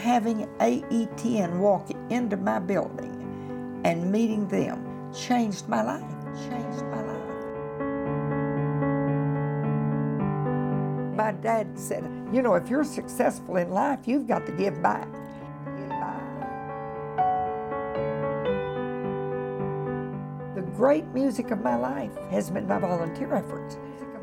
having AETN walk into my building and meeting them changed my life, My dad said, you know, if you're successful in life, you've got to give back. The great music of my life has been my volunteer efforts.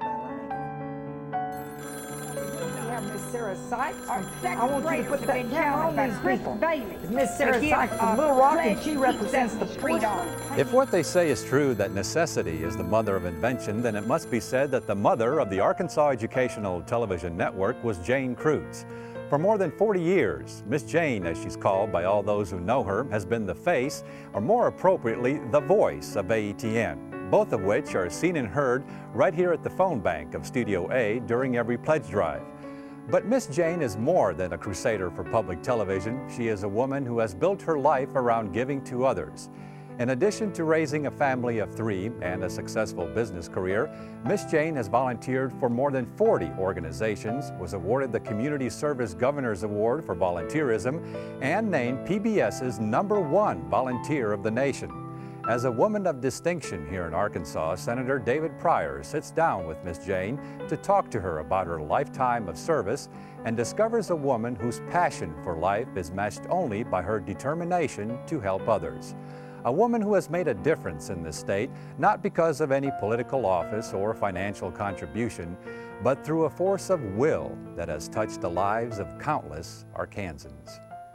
Miss Sarah Sykes. I want you to put that camera on these people. Miss Sarah Sykes from Little Rock, and she represents the street art. If what they say is true, that necessity is the mother of invention, then it must be said that the mother of the Arkansas Educational Television Network was Jane Kreutz. For more than 40 years, Miss Jane, as she's called by all those who know her, has been the face, or more appropriately, the voice of AETN, both of which are seen and heard right here at the phone bank of Studio A during every pledge drive. But Miss Jane is more than a crusader for public television. She is a woman who has built her life around giving to others. In addition to raising a family of 3 and a successful business career, Miss Jane has volunteered for more than 40 organizations, was awarded the Community Service Governor's Award for volunteerism, and named PBS's #1 volunteer of the nation. As a woman of distinction here in Arkansas, Senator David Pryor sits down with Miss Jane to talk to her about her lifetime of service and discovers a woman whose passion for life is matched only by her determination to help others. A woman who has made a difference in this state, not because of any political office or financial contribution, but through a force of will that has touched the lives of countless Arkansans.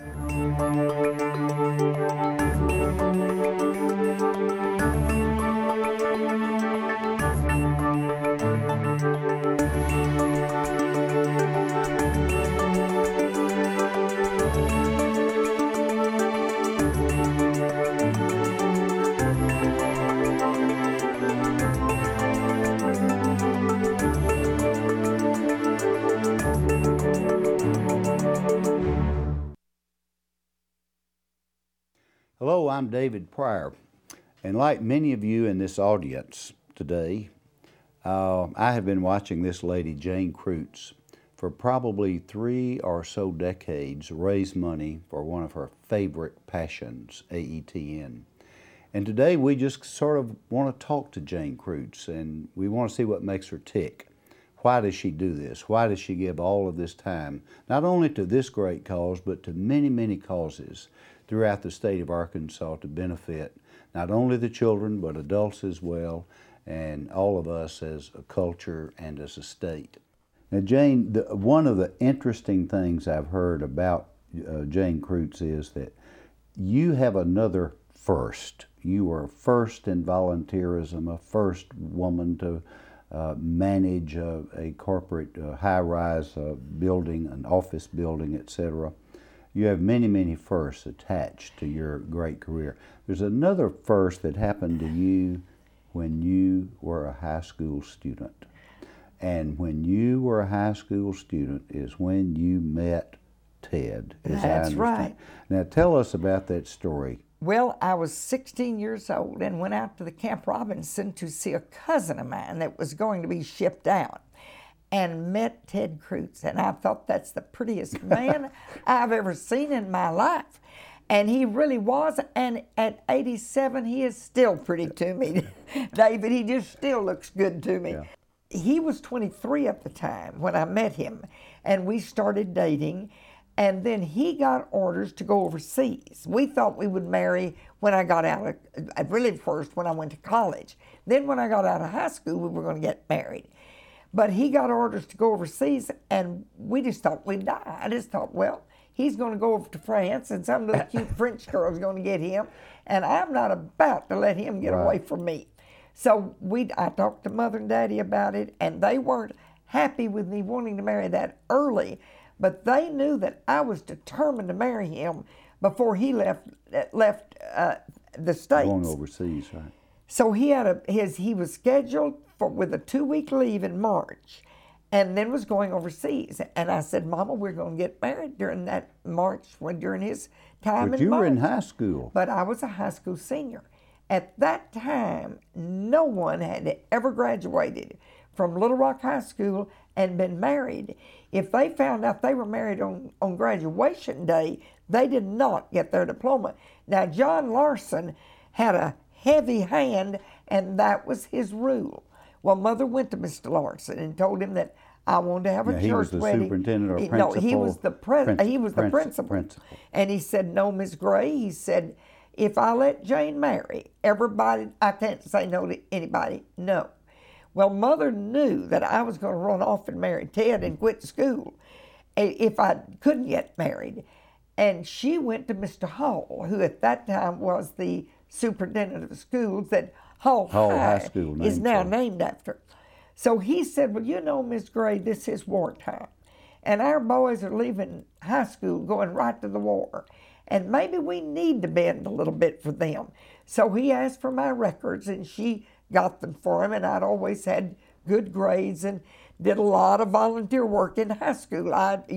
Hello, I'm David Pryor, and like many of you in this audience today, I have been watching this lady, Jane Kreutz, for probably 3 or so decades raise money for one of her favorite passions, AETN. And today we just sort of want to talk to Jane Kreutz, and we want to see what makes her tick. Why does she do this? Why does she give all of this time, not only to this great cause, but to many, many causes throughout the state of Arkansas to benefit not only the children, but adults as well, and all of us as a culture and as a state. Now, Jane, one of the interesting things I've heard about Jane Kreutz is that you have another first. You were first in volunteerism, a first woman to manage a corporate high-rise building, an office building, etc. You have many, many firsts attached to your great career. There's another first that happened to you when you were a high school student. And when you were a high school student is when you met Ted, as I understand. Right. Now tell us about that story. Well, I was 16 years old and went out to the Camp Robinson to see a cousin of mine that was going to be shipped out, and met Ted Kreutz. And I thought, that's the prettiest man I've ever seen in my life. And he really was. And at 87, he is still pretty to me, David. He just still looks good to me. Yeah. He was 23 at the time when I met him, and we started dating. And then he got orders to go overseas. We thought we would marry when I got out of, really first when I went to college. Then when I got out of high school, we were going to get married. But he got orders to go overseas, and we just thought we'd die. I just thought, well, he's going to go over to France, and some little cute French girl's going to get him, and I'm not about to let him get away from me. So I talked to Mother and Daddy about it, and they weren't happy with me wanting to marry that early, but they knew that I was determined to marry him before he left the States. Going overseas, right? So he was scheduled with a 2-week leave in March, and then was going overseas. And I said, Mama, we're going to get married during that March, during his time in March. But you were in high school. But I was a high school senior. At that time, no one had ever graduated from Little Rock High School and been married. If they found out they were married on graduation day, they did not get their diploma. Now, John Larson had a heavy hand, and that was his rule. Well, Mother went to Mr. Larson and told him that I wanted to have a church wedding. He was the superintendent or principal? No, he was the principal. And he said, no, Miss Gray, he said, if I let Jane marry, everybody, I can't say no to anybody, no. Well, Mother knew that I was going to run off and marry Ted and quit school if I couldn't get married. And she went to Mr. Hall, who at that time was the superintendent of schools that Hall High School is now named after. So he said, well, you know, Miss Gray, this is wartime. And our boys are leaving high school, going right to the war. And maybe we need to bend a little bit for them. So he asked for my records, and she got them for him. And I'd always had good grades and did a lot of volunteer work in high school.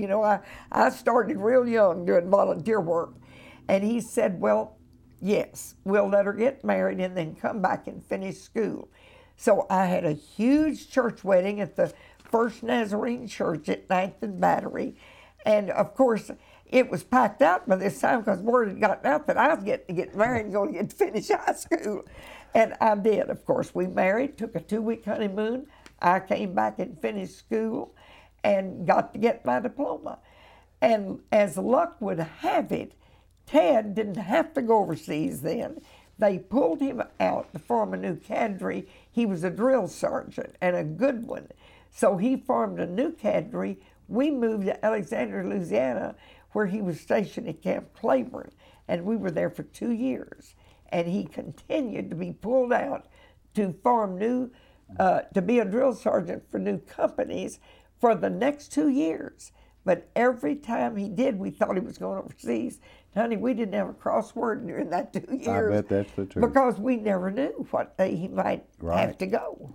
I started real young doing volunteer work. And he said, well, yes, we'll let her get married and then come back and finish school. So I had a huge church wedding at the First Nazarene Church at 9th and Battery. And of course, it was packed out by this time because word had gotten out that I was getting to get married and going to get to finish high school. And I did, of course. We married, took a 2-week honeymoon. I came back and finished school and got to get my diploma. And as luck would have it, Ted didn't have to go overseas then. They pulled him out to form a new cadre. He was a drill sergeant and a good one. So he formed a new cadre. We moved to Alexandria, Louisiana, where he was stationed at Camp Claiborne. And we were there for 2 years. And he continued to be pulled out to form to be a drill sergeant for new companies for the next 2 years. But every time he did, we thought he was going overseas. Honey, we didn't have a crossword during that 2 years. I bet that's the truth. Because we never knew what day he might have to go.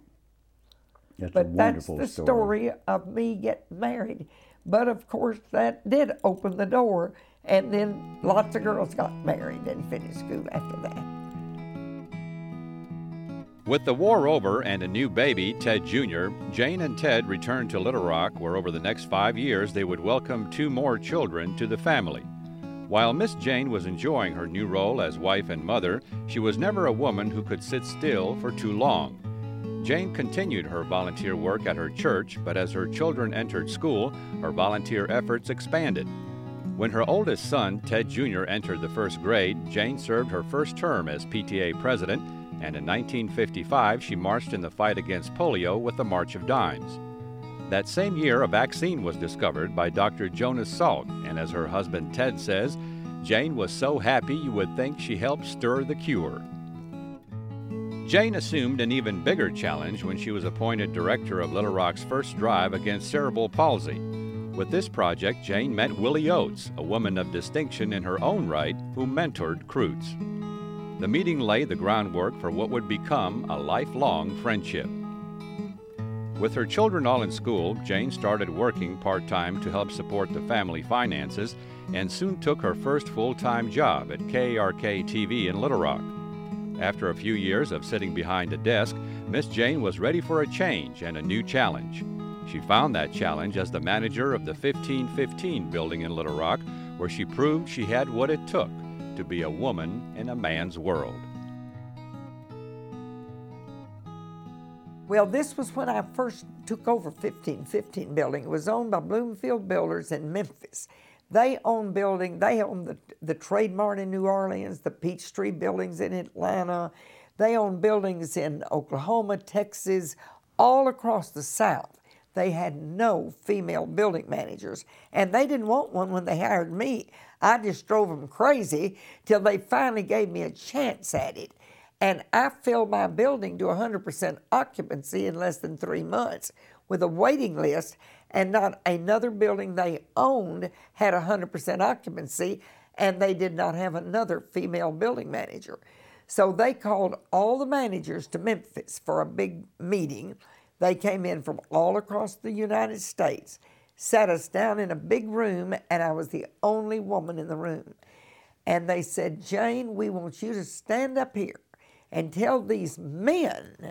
That's the story of me getting married. But of course, that did open the door, and then lots of girls got married and finished school after that. With the war over and a new baby, Ted Jr., Jane and Ted returned to Little Rock, where over the next 5 years they would welcome 2 more children to the family. While Miss Jane was enjoying her new role as wife and mother, she was never a woman who could sit still for too long. Jane continued her volunteer work at her church, but as her children entered school, her volunteer efforts expanded. When her oldest son, Ted Jr., entered the 1st grade, Jane served her first term as PTA president, and in 1955 she marched in the fight against polio with the March of Dimes. That same year, a vaccine was discovered by Dr. Jonas Salk, and as her husband Ted says, Jane was so happy you would think she helped stir the cure. Jane assumed an even bigger challenge when she was appointed director of Little Rock's first drive against cerebral palsy. With this project, Jane met Willie Oates, a woman of distinction in her own right, who mentored Kreutz. The meeting laid the groundwork for what would become a lifelong friendship. With her children all in school, Jane started working part-time to help support the family finances and soon took her first full-time job at KARK-TV in Little Rock. After a few years of sitting behind a desk, Miss Jane was ready for a change and a new challenge. She found that challenge as the manager of the 1515 building in Little Rock, where she proved she had what it took to be a woman in a man's world. Well, this was when I first took over 1515 building. It was owned by Bloomfield Builders in Memphis. They own the Trade Mart in New Orleans, the Peachtree buildings in Atlanta. They own buildings in Oklahoma, Texas, all across the South. They had no female building managers, and they didn't want one when they hired me. I just drove them crazy till they finally gave me a chance at it. And I filled my building to 100% occupancy in less than 3 months with a waiting list, and not another building they owned had 100% occupancy, and they did not have another female building manager. So they called all the managers to Memphis for a big meeting. They came in from all across the United States, sat us down in a big room, and I was the only woman in the room. And they said, Jane, we want you to stand up here and tell these men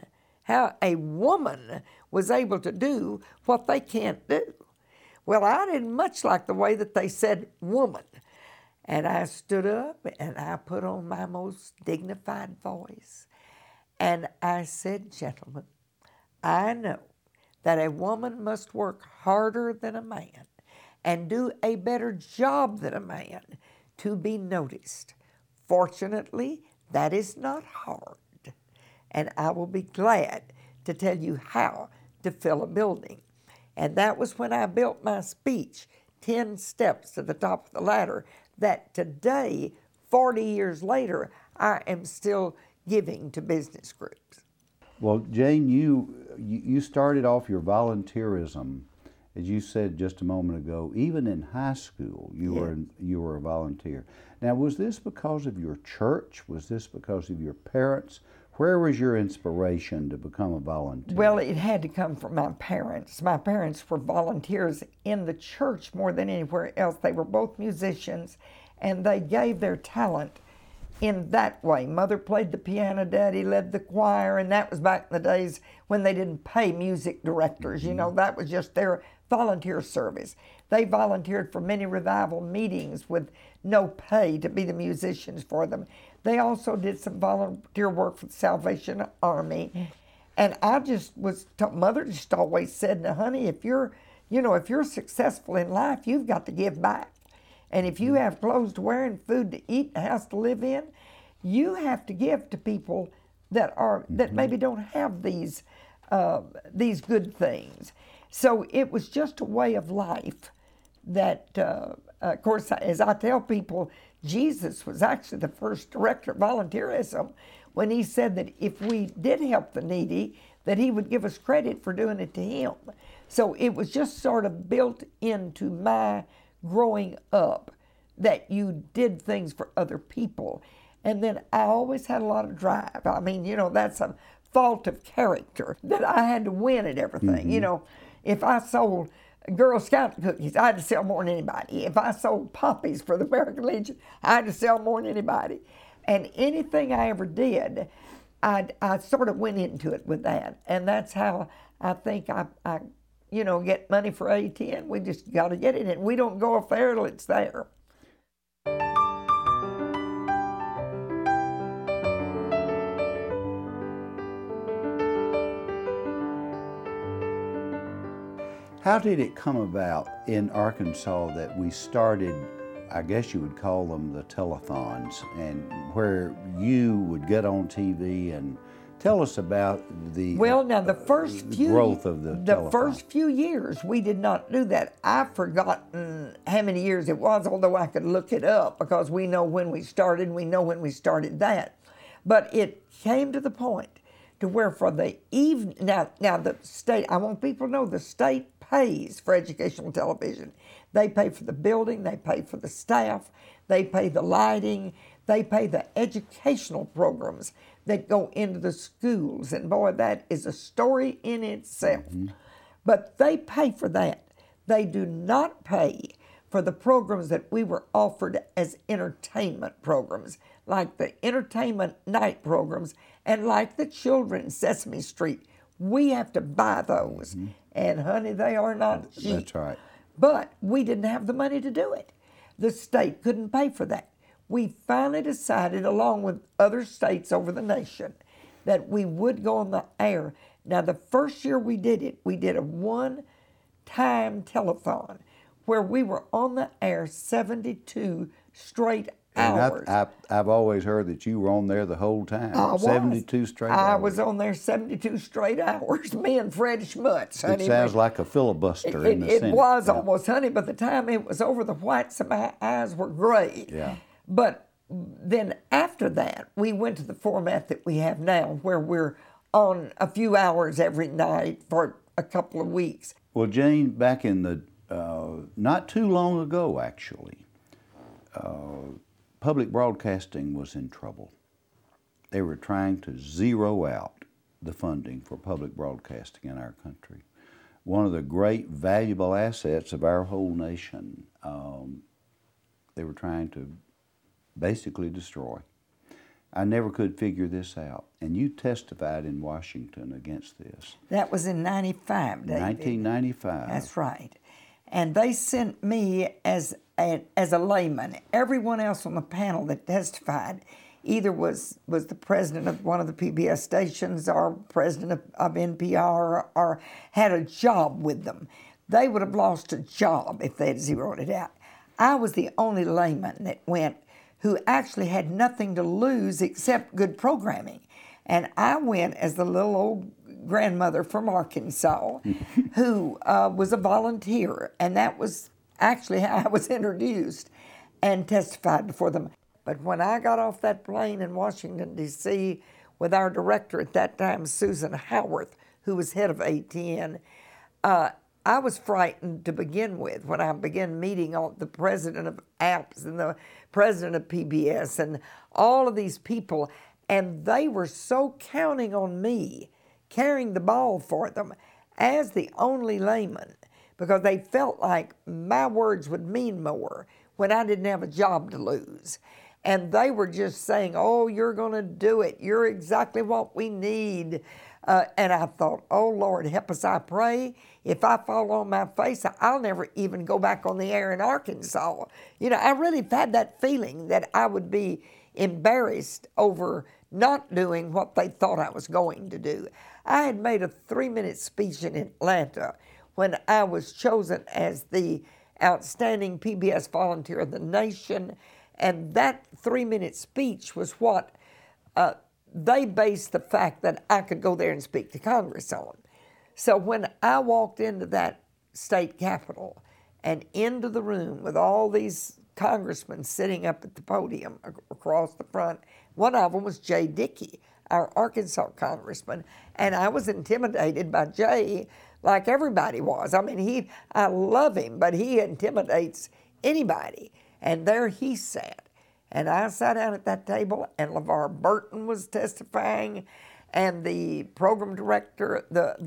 how a woman was able to do what they can't do. Well, I didn't much like the way that they said woman. And I stood up and I put on my most dignified voice. And I said, gentlemen, I know that a woman must work harder than a man and do a better job than a man to be noticed. Fortunately, that is not hard. And I will be glad to tell you how to fill a building. And that was when I built my speech, 10 steps to the top of the ladder, that today, 40 years later, I am still giving to business groups. Well, Jane, you started off your volunteerism, as you said just a moment ago. Even in high school, you were a volunteer. Now, was this because of your church? Was this because of your parents? Where was your inspiration to become a volunteer? Well, it had to come from my parents. My parents were volunteers in the church more than anywhere else. They were both musicians, and they gave their talent in that way. Mother played the piano, Daddy led the choir, and that was back in the days when they didn't pay music directors. You know, that was just their volunteer service. They volunteered for many revival meetings with no pay to be the musicians for them. They also did some volunteer work for the Salvation Army. And I just was, Mother just always said, now, honey, if you're successful in life, you've got to give back. And if you have clothes to wear and food to eat and a house to live in, you have to give to people that maybe don't have these good things. So it was just a way of life that, of course, as I tell people, Jesus was actually the first director of volunteerism when he said that if we did help the needy, that he would give us credit for doing it to him. So it was just sort of built into my growing up that you did things for other people. And then I always had a lot of drive. I mean, that's a fault of character, that I had to win at everything. Mm-hmm. If I sold Girl Scout cookies, I had to sell more than anybody. If I sold poppies for the American Legion, I had to sell more than anybody. And anything I ever did, I sort of went into it with that. And that's how I think I get money for A10. We just got to get it, and we don't go off there till it's there. How did it come about in Arkansas that we started, I guess you would call them the telethons, and where you would get on TV and tell us about the first few growth of the telethon? The first few years, we did not do that. I've forgotten how many years it was, although I could look it up because we know when we started, and we know when we started that. But it came to the point to where for the evening, now the state, I want people to know the state pays for educational television. They pay for the building, they pay for the staff, they pay the lighting, they pay the educational programs that go into the schools. And boy, that is a story in itself. Mm-hmm. But they pay for that. They do not pay for the programs that we were offered as entertainment programs, like the entertainment night programs and like the children's Sesame Street. We have to buy those. Mm-hmm. And honey, they are not cheap. That's right. But we didn't have the money to do it. The state couldn't pay for that. We finally decided, along with other states over the nation, that we would go on the air. Now, the first year we did it, we did a one-time telethon where we were on the air 72 straight hours. I've always heard that you were on there the whole time. I was. 72 straight hours. I was on there 72 straight hours. Me and Fred Schmutz, honey. It sounds like a filibuster in the Senate. It was almost, honey. By the time it was over, the whites of my eyes were gray. Yeah. But then after that, we went to the format that we have now, where we're on a few hours every night for a couple of weeks. Well, Jane, back in the, not too long ago, actually, public broadcasting was in trouble. They were trying to zero out the funding for public broadcasting in our country. One of the great valuable assets of our whole nation, they were trying to basically destroy. I never could figure this out. And you testified in Washington against this. That was in 95, David. 1995. That's right. And they sent me as a layman. Everyone else on the panel that testified either was the president of one of the PBS stations or president of NPR or had a job with them. They would have lost a job if they had zeroed it out. I was the only layman that went who actually had nothing to lose except good programming. And I went as the little old grandmother from Arkansas who was a volunteer. And that was actually how I was introduced and testified before them. But when I got off that plane in Washington, D.C., with our director at that time, Susan Howarth, who was head of ATN, I was frightened to begin with when I began meeting all the president of APS and the president of PBS and all of these people, and they were so counting on me carrying the ball for them as the only layman because they felt like my words would mean more when I didn't have a job to lose. And they were just saying, oh, you're going to do it. You're exactly what we need. And I thought, oh, Lord, help us, I pray. If I fall on my face, I'll never even go back on the air in Arkansas. You know, I really had that feeling that I would be embarrassed over not doing what they thought I was going to do. I had made a 3-minute speech in Atlanta when I was chosen as the outstanding PBS volunteer of the nation. And that 3-minute speech was what they based the fact that I could go there and speak to Congress on. So when I walked into that state capitol and into the room with all these congressmen sitting up at the podium across the front, one of them was Jay Dickey, our Arkansas congressman, and I was intimidated by Jay like everybody was. I mean, I love him, but he intimidates anybody. And there he sat. And I sat down at that table, and LeVar Burton was testifying, and the program director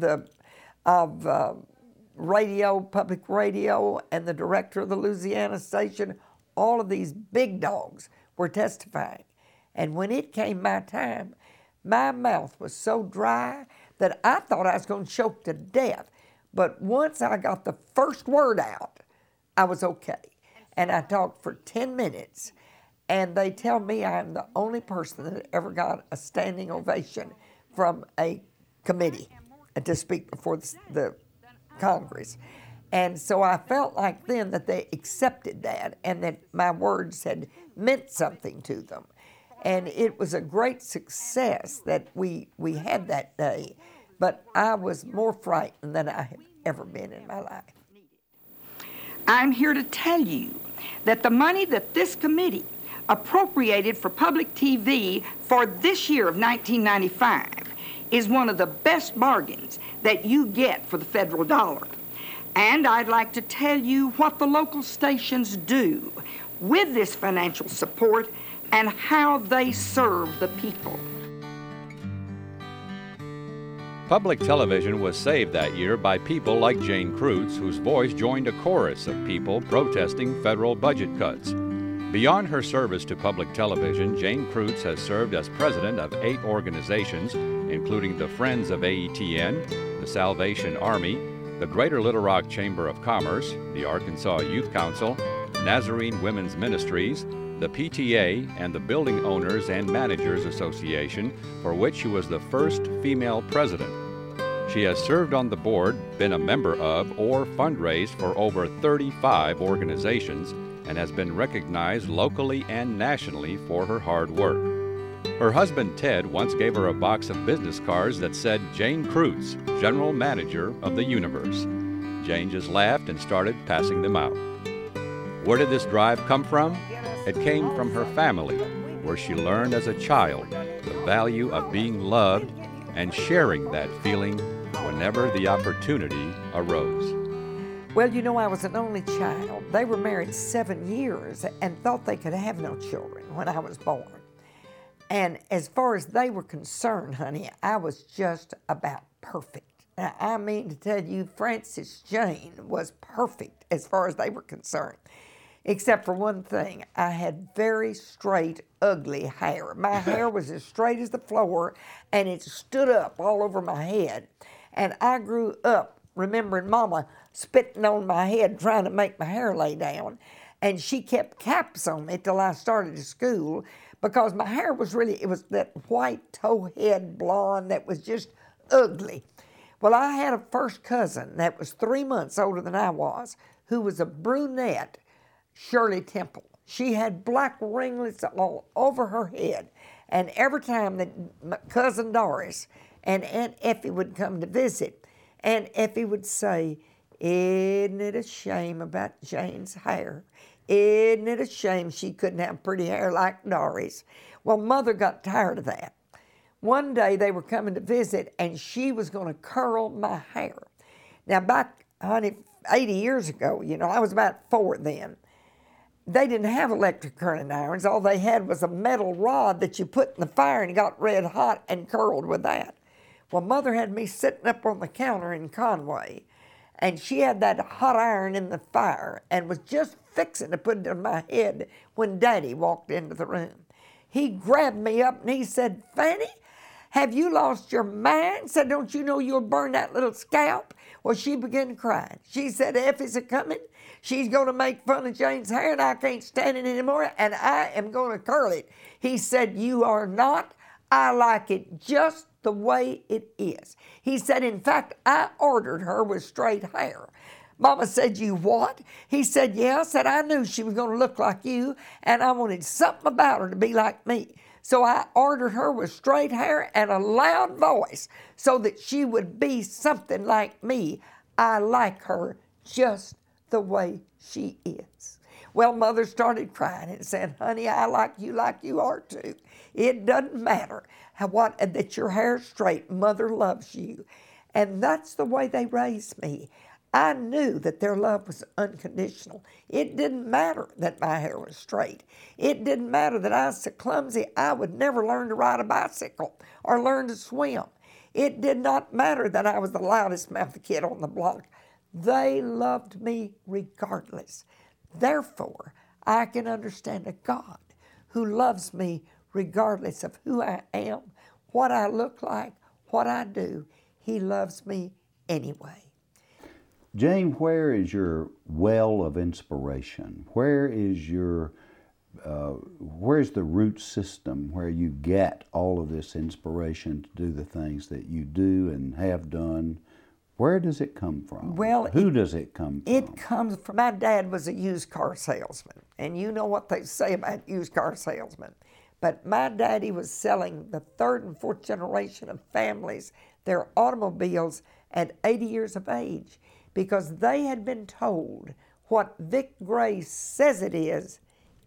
of radio, public radio, and the director of the Louisiana station, all of these big dogs were testifying. And when it came my time, my mouth was so dry that I thought I was going to choke to death. But once I got the first word out, I was okay. And I talked for 10 minutes, and they tell me I'm the only person that ever got a standing ovation from a committee to speak before the Congress. And so I felt like then that they accepted that and that my words had meant something to them. And it was a great success that we had that day, but I was more frightened than I have ever been in my life. I'm here to tell you that the money that this committee appropriated for public TV for this year of 1995 is one of the best bargains that you get for the federal dollar. And I'd like to tell you what the local stations do with this financial support and how they serve the people. Public television was saved that year by people like Jane Kreutz, whose voice joined a chorus of people protesting federal budget cuts. Beyond her service to public television, Jane Kreutz has served as president of 8 organizations, including the Friends of AETN, the Salvation Army, the Greater Little Rock Chamber of Commerce, the Arkansas Youth Council, Nazarene Women's Ministries, the PTA, and the Building Owners and Managers Association, for which she was the first female president. She has served on the board, been a member of, or fundraised for over 35 organizations, and has been recognized locally and nationally for her hard work. Her husband Ted once gave her a box of business cards that said Jane Kreutz, General Manager of the Universe. Jane just laughed and started passing them out. Where did this drive come from? It came from her family, where she learned as a child the value of being loved and sharing that feeling whenever the opportunity arose. Well, you know, I was an only child. They were married 7 years and thought they could have no children when I was born. And as far as they were concerned, honey, I was just about perfect. Now, I mean to tell you, Frances Jane was perfect as far as they were concerned. except for one thing. I had very straight, ugly hair. My hair was as straight as the floor, and it stood up all over my head. And I grew up remembering Mama spitting on my head trying to make my hair lay down. And she kept caps on me till I started school because my hair was really, it was that white towhead blonde that was just ugly. Well, I had a first cousin that was 3 months older than I was, who was a brunette, Shirley Temple. She had black ringlets all over her head. And every time that my cousin Doris and Aunt Effie would come to visit, Aunt Effie would say, "Isn't it a shame about Jane's hair? Isn't it a shame she couldn't have pretty hair like Doris?" Well, Mother got tired of that. One day they were coming to visit, and she was going to curl my hair. Now, back, honey, 80 years ago, you know, I was about 4 then. They didn't have electric curling irons. All they had was a metal rod that you put in the fire and it got red hot and curled with that. Well, Mother had me sitting up on the counter in Conway, and she had that hot iron in the fire and was just fixing to put it on my head when Daddy walked into the room. He grabbed me up and he said, "Fanny, have you lost your mind?" Said, "Don't you know you'll burn that little scalp?" Well, she began crying. She said, "Effie's a-coming. She's going to make fun of Jane's hair, and I can't stand it anymore, and I am going to curl it." He said, "You are not. I like it just the way it is." He said, "In fact, I ordered her with straight hair." Mama said, "You what?" He said, "Yeah." Said, "I knew she was going to look like you, and I wanted something about her to be like me. So I ordered her with straight hair and a loud voice so that she would be something like me. I like her just the way she is." Well, Mother started crying and said, "Honey, I like you are too. It doesn't matter that your hair's straight. Mother loves you." And that's the way they raised me. I knew that their love was unconditional. It didn't matter that my hair was straight. It didn't matter that I was so clumsy I would never learn to ride a bicycle or learn to swim. It did not matter that I was the loudest mouthed kid on the block. They loved me regardless. Therefore, I can understand a God who loves me regardless of who I am, what I look like, what I do. He loves me anyway. Jane, where is your well of inspiration? Where is where's the root system where you get all of this inspiration to do the things that you do and have done? Where does it come from? Well, who does it come from? It comes from, my dad was a used car salesman, and you know what they say about used car salesmen. But my daddy was selling the 3rd and 4th generation of families their automobiles at 80 years of age, because they had been told what Vic Gray says it is.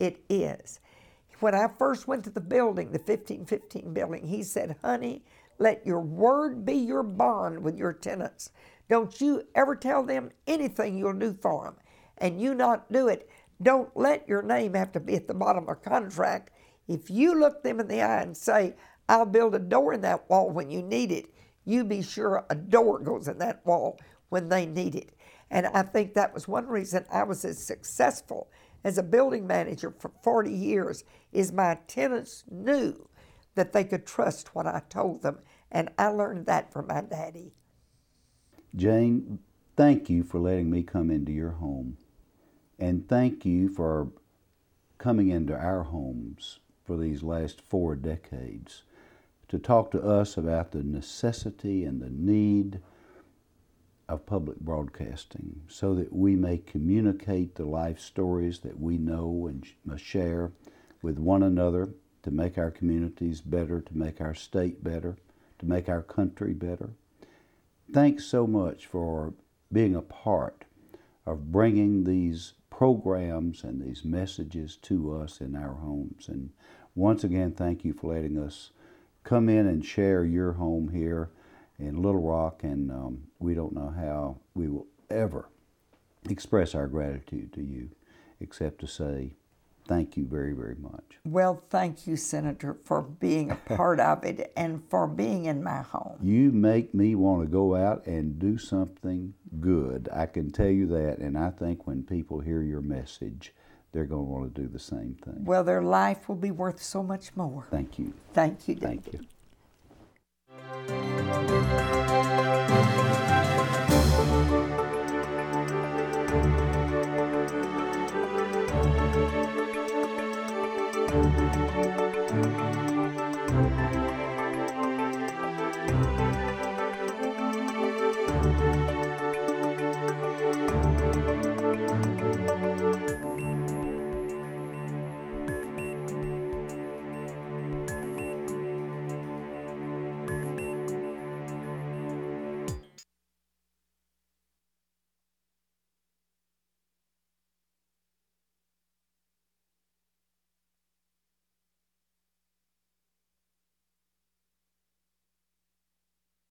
When I first went to the building, the 1515 building, he said, "Honey, let your word be your bond with your tenants. Don't you ever tell them anything you'll do for them. And you not do it, don't let your name have to be at the bottom of a contract. If you look them in the eye and say, 'I'll build a door in that wall when you need it,' you be sure a door goes in that wall when they need it." And I think that was one reason I was as successful as a building manager for 40 years, is my tenants knew that they could trust what I told them. And I learned that from my daddy. Jane, thank you for letting me come into your home. And thank you for coming into our homes for these last 4 decades to talk to us about the necessity and the need of public broadcasting so that we may communicate the life stories that we know and must share with one another to make our communities better, to make our state better, to make our country better. Thanks so much for being a part of bringing these programs and these messages to us in our homes. And once again, thank you for letting us come in and share your home here in Little Rock, and we don't know how we will ever express our gratitude to you except to say thank you very, very much. Well, thank you, Senator, for being a part of it and for being in my home. You make me want to go out and do something good. I can tell you that, and I think when people hear your message, they're going to want to do the same thing. Well, their life will be worth so much more. Thank you. Thank you, David. Thank you.